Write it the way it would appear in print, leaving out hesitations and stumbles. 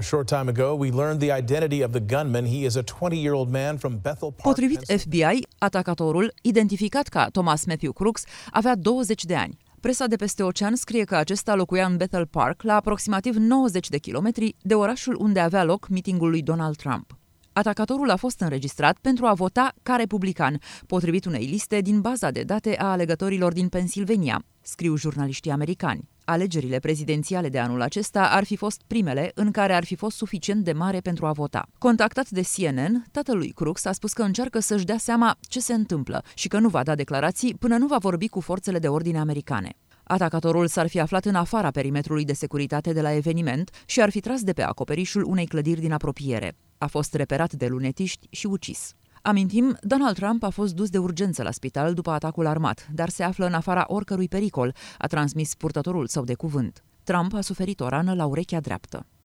A short time ago, we learned the identity of the gunman. He is a 20-year-old man from Bethel Park. Potrivit FBI, atacatorul, identificat ca Thomas Matthew Crooks, avea 20 de ani. Presa de peste ocean scrie că acesta locuia în Bethel Park, la aproximativ 90 de kilometri de orașul unde avea loc mitingul lui Donald Trump. Atacatorul a fost înregistrat pentru a vota ca republican, potrivit unei liste din baza de date a alegătorilor din Pennsylvania, scriu jurnaliștii americani. Alegerile prezidențiale de anul acesta ar fi fost primele în care ar fi fost suficient de mare pentru a vota. Contactat de CNN, tatălui Crooks a spus că încearcă să-și dea seama ce se întâmplă și că nu va da declarații până nu va vorbi cu forțele de ordine americane. Atacatorul s-ar fi aflat în afara perimetrului de securitate de la eveniment și ar fi tras de pe acoperișul unei clădiri din apropiere. A fost reperat de lunetiști și ucis. Amintim, Donald Trump a fost dus de urgență la spital după atacul armat, dar se află în afara oricărui pericol, a transmis purtătorul său de cuvânt. Trump a suferit o rană la urechea dreaptă.